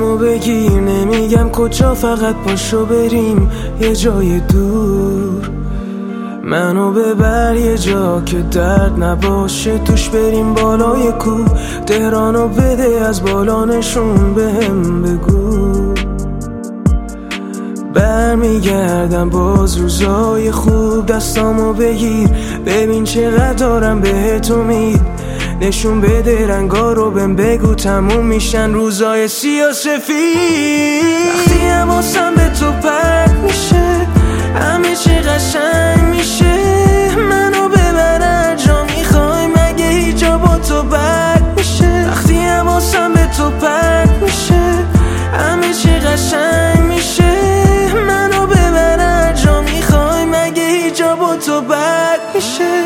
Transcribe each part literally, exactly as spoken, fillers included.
دستامو بگیر، نمیگم کجا، فقط پاشو بریم یه جای دور. منو ببر یه جا که درد نباشه توش، بریم بالای کوه. تهرانو بده از بالا نشون بهم بگو. برمیگردم باز روزای خوب، دستامو بگیر ببین چقدر دارم بهت امید. نشون بده رنگا رو بهم بگو، تموم میشن روزای سیاه سفید. وقتی حواسم به تو پرت میشه همه چی قشنگ میشه. منو ببر هر جا میخوای، مگه هیچ جا با تو بد میشه؟ وقتی حواسم به تو پرت میشه همه چی قشنگ میشه. منو ببر هر جا میخوای، مگه هیچ جا با تو بد میشه؟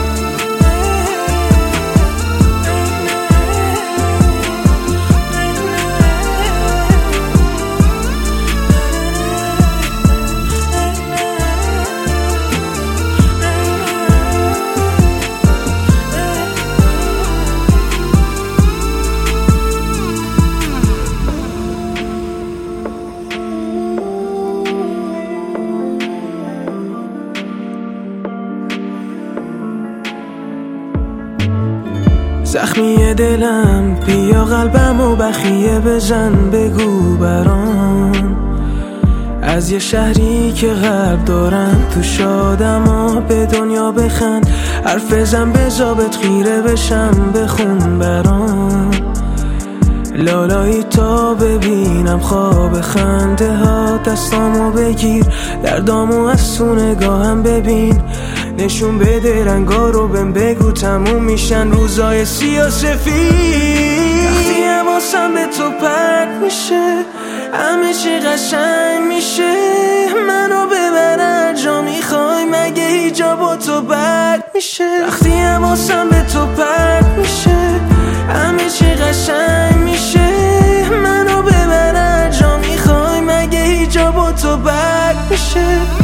زخمی دلم بیا قلبم و بخیه بزن، بگو برام از یه شهری که قلب دارم تو شادم و به دنیا بخند. حرف بزن بزابت خیره بشم، بخون برام لالایی تا ببینم خواب خنده ها. دستامو بگیر دردامو از تو نگاهم ببین. نشون بده رنگا رو بهم بگو، تموم میشن روزای سیاه سفید. وقتی حواسم به تو پرت میشه همه چی قشنگ میشه. منو ببر هر جا میخوای، مگه هیچ جا با تو بد میشه؟ وقتی حواسم به تو پرت میشه همه چی قشنگ میشه. منو ببر هر جا میخوای، مگه هیچ جا با تو بد میشه؟